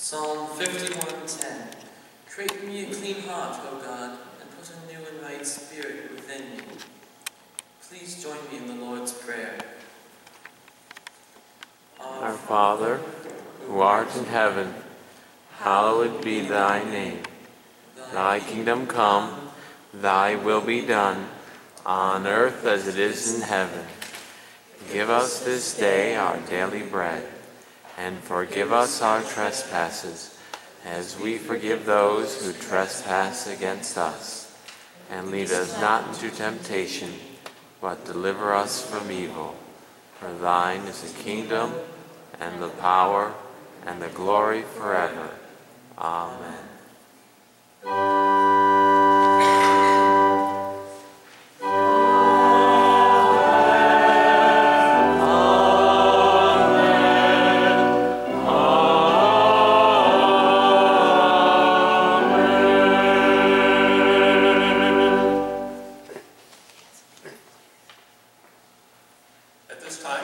Psalm 51:10. Create in me a clean heart, O God, and put a new and right spirit within me. Please join me in the Lord's Prayer. Our Father, who art in heaven, hallowed be thy name. Thy kingdom come, thy will be done, on earth as it is in heaven. Give us this day our daily bread, and forgive us our trespasses, as we forgive those who trespass against us. And lead us not into temptation, but deliver us from evil. For thine is the kingdom, and the power, and the glory forever. Amen.